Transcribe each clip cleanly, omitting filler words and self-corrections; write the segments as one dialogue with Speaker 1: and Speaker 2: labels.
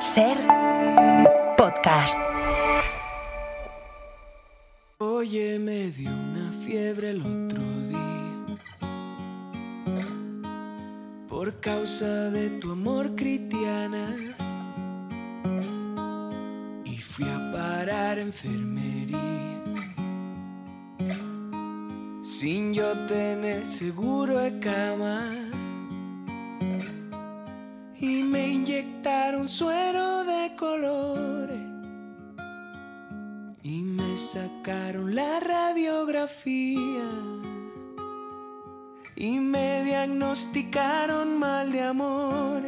Speaker 1: Ser podcast.
Speaker 2: Oye, me dio una fiebre el otro día por causa de tu amor, Cristiana, y fui a parar a enfermería sin yo tener seguro de cama. Y me inyectaron suero de colores y me sacaron la radiografía y me diagnosticaron mal de amores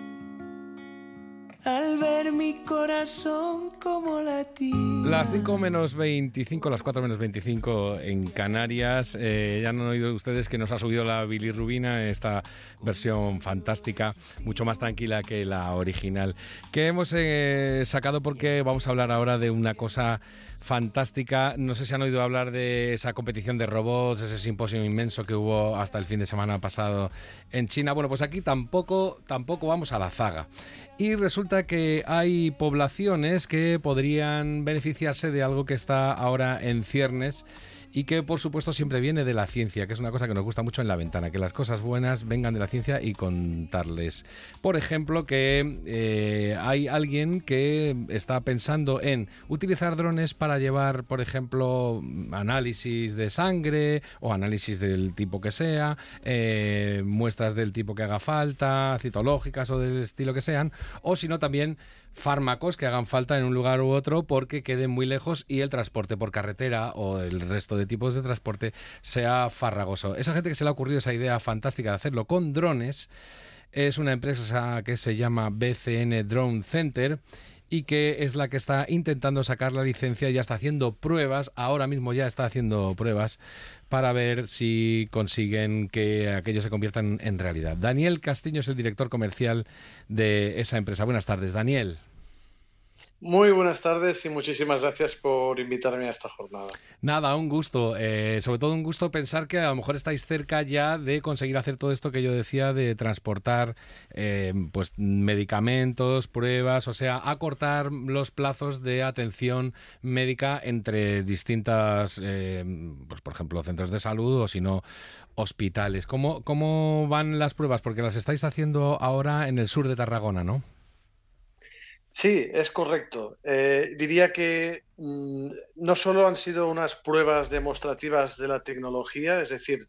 Speaker 2: al ver mi corazón como latía.
Speaker 3: Las 5 menos 25, las 4 menos 25 en Canarias. Ya han oído ustedes que nos ha subido la bilirrubina, esta versión fantástica, mucho más tranquila que la original, que hemos sacado porque vamos a hablar ahora de una cosa fantástica. No sé si han oído hablar de esa competición de robots, ese simposio inmenso que hubo hasta el fin de semana pasado en China. Bueno, pues aquí tampoco vamos a la zaga. Y resulta que hay poblaciones que podrían beneficiarse de algo que está ahora en ciernes y que, por supuesto, siempre viene de la ciencia, que es una cosa que nos gusta mucho en La Ventana, que las cosas buenas vengan de la ciencia y contarles. Por ejemplo, que hay alguien que está pensando en utilizar drones para llevar, por ejemplo, análisis de sangre o análisis del tipo que sea, muestras del tipo que haga falta, citológicas o del estilo que sean, o si no también fármacos que hagan falta en un lugar u otro porque queden muy lejos y el transporte por carretera o el resto de tipos de transporte sea farragoso. Esa gente que se le ha ocurrido esa idea fantástica de hacerlo con drones es una empresa que se llama BCN Drone Center y que es la que está intentando sacar la licencia y ya está haciendo pruebas, ahora mismo ya está haciendo pruebas para ver si consiguen que aquello se convierta en realidad. Daniel Castiño es el director comercial de esa empresa. Buenas tardes, Daniel.
Speaker 4: Muy buenas tardes y muchísimas gracias por invitarme a esta jornada.
Speaker 3: Nada, un gusto. Sobre todo un gusto pensar que a lo mejor estáis cerca ya de conseguir hacer todo esto que yo decía de transportar pues medicamentos, pruebas, o sea, acortar los plazos de atención médica entre distintas, pues por ejemplo, centros de salud o si no, hospitales. ¿Cómo van las pruebas? Porque las estáis haciendo ahora en el sur de Tarragona, ¿no?
Speaker 4: Sí, es correcto. Diría que no solo han sido unas pruebas demostrativas de la tecnología, es decir,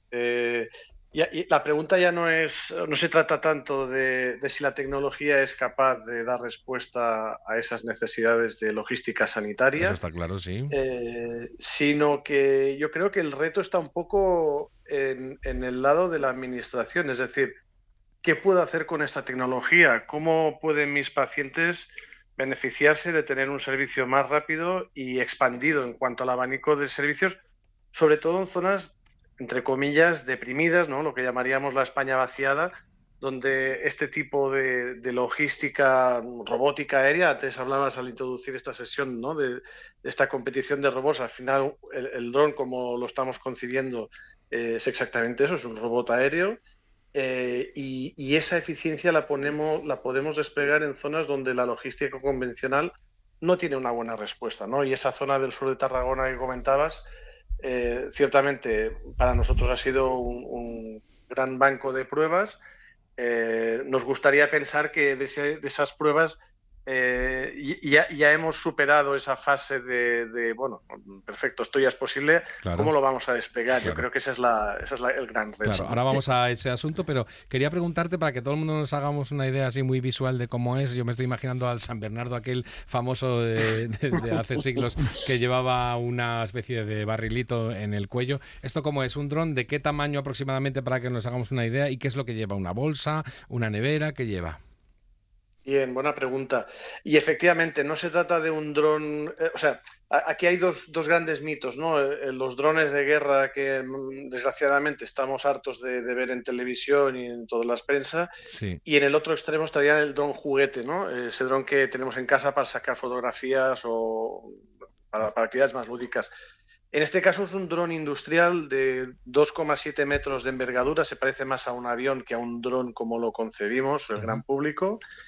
Speaker 4: y la pregunta ya no se trata tanto de si la tecnología es capaz de dar respuesta a esas necesidades de logística sanitaria.
Speaker 3: Eso está claro, sí.
Speaker 4: Sino que yo creo que el reto está un poco en el lado de la administración, es decir, ¿qué puedo hacer con esta tecnología? ¿Cómo pueden mis pacientes beneficiarse de tener un servicio más rápido y expandido en cuanto al abanico de servicios, sobre todo en zonas, entre comillas, deprimidas, ¿no? Lo que llamaríamos la España vaciada, donde este tipo de logística robótica aérea, antes hablabas al introducir esta sesión, ¿no? de esta competición de robots, al final el dron, como lo estamos concibiendo, es exactamente eso, es un robot aéreo. Y esa eficiencia la podemos desplegar en zonas donde la logística convencional no tiene una buena respuesta, ¿no? Y esa zona del sur de Tarragona que comentabas, ciertamente para nosotros ha sido un gran banco de pruebas. Nos gustaría pensar que de esas pruebas ya hemos superado esa fase de bueno, perfecto, esto ya es posible, claro. ¿Cómo lo vamos a despegar? Claro. Yo creo que ese es el gran reto.
Speaker 3: Claro, ahora vamos a ese asunto, pero quería preguntarte para que todo el mundo nos hagamos una idea así muy visual de cómo es. Yo me estoy imaginando al San Bernardo, aquel famoso de hace siglos, que llevaba una especie de barrilito en el cuello. ¿Esto cómo es? ¿Un dron? ¿De qué tamaño aproximadamente para que nos hagamos una idea? ¿Y qué es lo que lleva? ¿Una bolsa? ¿Una nevera? ¿Qué lleva?
Speaker 4: Bien, buena pregunta. Y efectivamente, no se trata de un dron... o sea, aquí hay dos grandes mitos, ¿no? Los drones de guerra que desgraciadamente estamos hartos de ver en televisión y en todas las prensa. Sí. Y en el otro extremo estaría el dron juguete, ¿no? Ese dron que tenemos en casa para sacar fotografías o para actividades más lúdicas. En este caso es un dron industrial de 2,7 metros de envergadura. Se parece más a un avión que a un dron como lo concebimos, el gran público.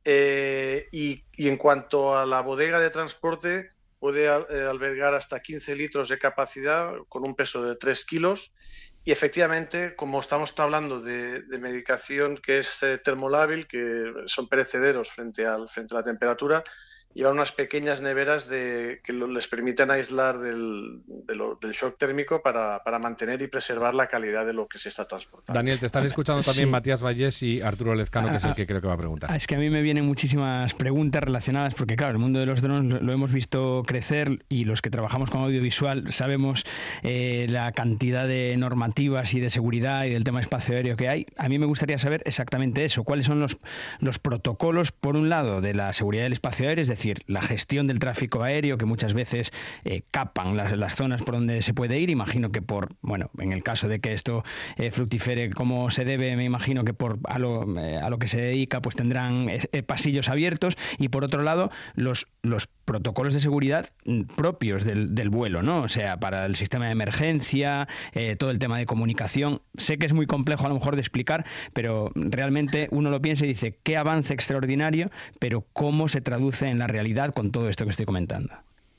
Speaker 4: Y en cuanto a la bodega de transporte, puede albergar hasta 15 litros de capacidad con un peso de 3 kilos. Y efectivamente, como estamos hablando de medicación que es termolábil, que son perecederos frente a la temperatura, llevan unas pequeñas neveras que les permiten aislar del shock térmico para mantener y preservar la calidad de lo que se está transportando.
Speaker 3: Daniel, te están escuchando también
Speaker 5: Sí.
Speaker 3: Matías Vallés y Arturo Lezcano, que es el que creo que va a preguntar.
Speaker 5: Es que a mí me vienen muchísimas preguntas relacionadas, porque claro, el mundo de los drones lo hemos visto crecer y los que trabajamos con audiovisual sabemos la cantidad de normativas y de seguridad y del tema espacio aéreo que hay. A mí me gustaría saber exactamente eso, cuáles son los protocolos, por un lado, de la seguridad del espacio aéreo, es decir, la gestión del tráfico aéreo, que muchas veces capan las zonas por donde se puede ir. Imagino que en el caso de que esto fructifere como se debe, me imagino que a lo que se dedica pues tendrán pasillos abiertos, y por otro lado los protocolos de seguridad propios del vuelo, ¿no? O sea, para el sistema de emergencia, todo el tema de comunicación. Sé que es muy complejo a lo mejor de explicar, pero realmente uno lo piensa y dice, qué avance extraordinario, pero cómo se traduce en la realidad con todo esto que estoy comentando.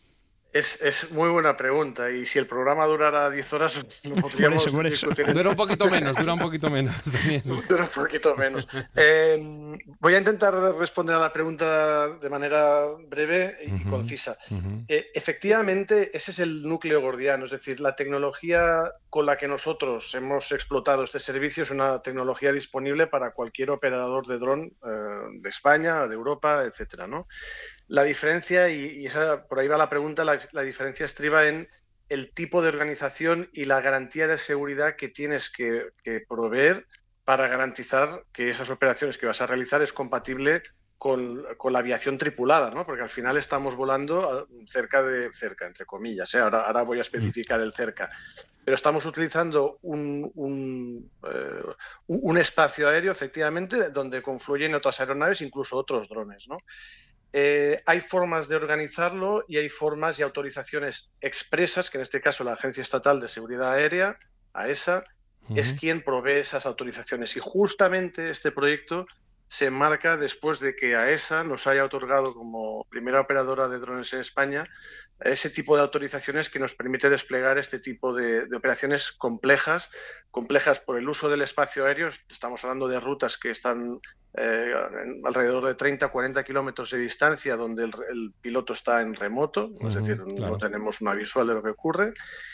Speaker 4: Es muy buena pregunta, y si el programa durara 10 horas lo podríamos discutir.
Speaker 3: Dura un poquito menos, Daniel.
Speaker 4: Dura un poquito menos. Voy a intentar responder a la pregunta de manera breve y concisa. Efectivamente, ese es el núcleo gordiano, es decir, la tecnología con la que nosotros hemos explotado este servicio es una tecnología disponible para cualquier operador de dron de España, de Europa, etcétera, ¿no? La diferencia, y por ahí va la pregunta, la diferencia estriba en el tipo de organización y la garantía de seguridad que tienes que proveer para garantizar que esas operaciones que vas a realizar es compatible con la aviación tripulada, ¿no? Porque al final estamos volando cerca, entre comillas, ¿eh? Ahora voy a especificar el cerca. Pero estamos utilizando un espacio aéreo, efectivamente, donde confluyen otras aeronaves, incluso otros drones, ¿no? Hay formas de organizarlo y hay formas y autorizaciones expresas, que en este caso la Agencia Estatal de Seguridad Aérea, AESA, es quien provee esas autorizaciones. Y justamente este proyecto se enmarca después de que AESA nos haya otorgado como primera operadora de drones en España ese tipo de autorizaciones que nos permite desplegar este tipo de operaciones complejas por el uso del espacio aéreo. Estamos hablando de rutas que están alrededor de 30-40 kilómetros de distancia, donde el piloto está en remoto, es decir, no tenemos una visual de lo que ocurre.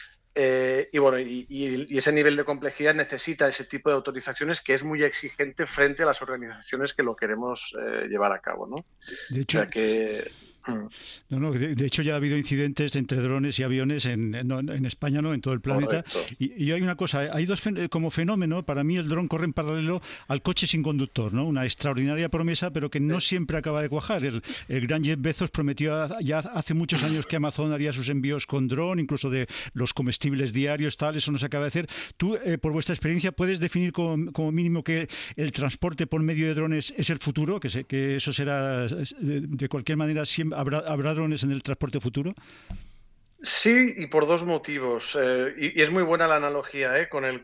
Speaker 4: Y ese nivel de complejidad necesita ese tipo de autorizaciones, que es muy exigente frente a las organizaciones que lo queremos llevar a cabo, ¿no?
Speaker 6: De hecho,
Speaker 4: o sea que...
Speaker 6: De hecho ya ha habido incidentes entre drones y aviones en España, ¿no? En todo el planeta. Y hay una cosa, hay dos como fenómeno. Para mí el dron corre en paralelo al coche sin conductor, ¿no? Una extraordinaria promesa, pero que no siempre acaba de cuajar. El gran Jeff Bezos prometió ya hace muchos años que Amazon haría sus envíos con dron, incluso de los comestibles diarios, tal. Eso no se acaba de hacer. Tú, por vuestra experiencia, ¿puedes definir como mínimo que el transporte por medio de drones es el futuro? Que eso será, de cualquier manera, siempre ¿Habrá drones en el transporte futuro?
Speaker 4: Sí, y por dos motivos. Y es muy buena la analogía con el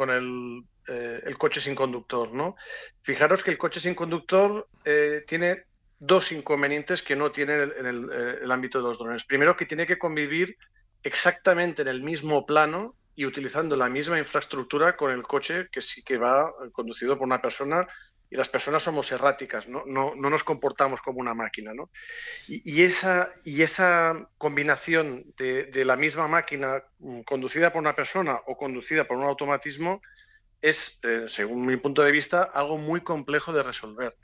Speaker 4: coche sin conductor, ¿no? Fijaros que el coche sin conductor tiene dos inconvenientes que no tiene en el ámbito de los drones. Primero, que tiene que convivir exactamente en el mismo plano y utilizando la misma infraestructura con el coche que sí que va conducido por una persona. Y las personas somos erráticas, no nos comportamos como una máquina, ¿no? Y esa combinación de la misma máquina conducida por una persona o conducida por un automatismo es, según mi punto de vista, algo muy complejo de resolver.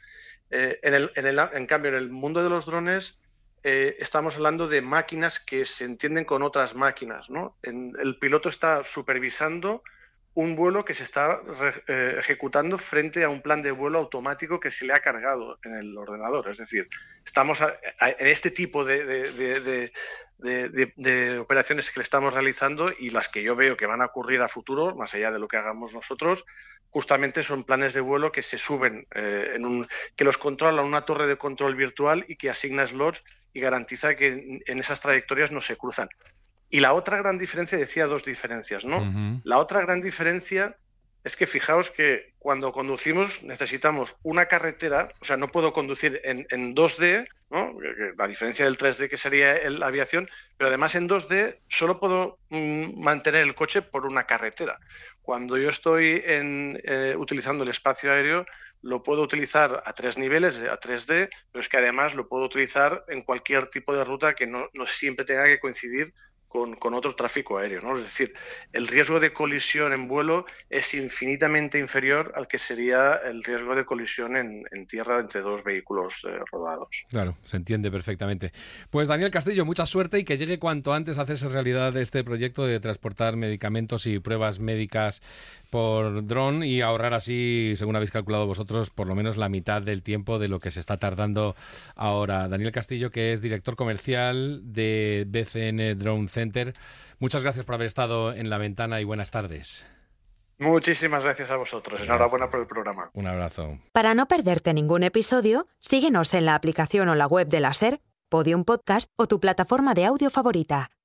Speaker 4: En cambio, en el mundo de los drones estamos hablando de máquinas que se entienden con otras máquinas, ¿no? El piloto está supervisando un vuelo que se está ejecutando frente a un plan de vuelo automático que se le ha cargado en el ordenador. Es decir, estamos en este tipo de operaciones que le estamos realizando, y las que yo veo que van a ocurrir a futuro, más allá de lo que hagamos nosotros, justamente son planes de vuelo que se suben, que los controla una torre de control virtual y que asigna slots y garantiza que en esas trayectorias no se cruzan. Y la otra gran diferencia, decía dos diferencias, ¿no? La otra gran diferencia es que fijaos que cuando conducimos necesitamos una carretera, o sea, no puedo conducir en 2D, ¿no? La diferencia del 3D que sería la aviación, pero además en 2D solo puedo mantener el coche por una carretera. Cuando yo estoy utilizando el espacio aéreo, lo puedo utilizar a 3 niveles, a 3D, pero es que además lo puedo utilizar en cualquier tipo de ruta que no siempre tenga que coincidir con otro tráfico aéreo, ¿no? Es decir, el riesgo de colisión en vuelo es infinitamente inferior al que sería el riesgo de colisión en tierra entre dos vehículos rodados.
Speaker 3: Claro, se entiende perfectamente. Pues Daniel Castillo, mucha suerte y que llegue cuanto antes a hacerse realidad este proyecto de transportar medicamentos y pruebas médicas por dron y ahorrar así, según habéis calculado vosotros, por lo menos la mitad del tiempo de lo que se está tardando ahora. Daniel Castillo, que es director comercial de BCN Drone Center. Muchas gracias por haber estado en La Ventana y buenas tardes.
Speaker 4: Muchísimas gracias a vosotros. Enhorabuena por el programa.
Speaker 3: Un abrazo.
Speaker 1: Para no perderte ningún episodio, síguenos en la aplicación o la web de la SER, Podium Podcast o tu plataforma de audio favorita.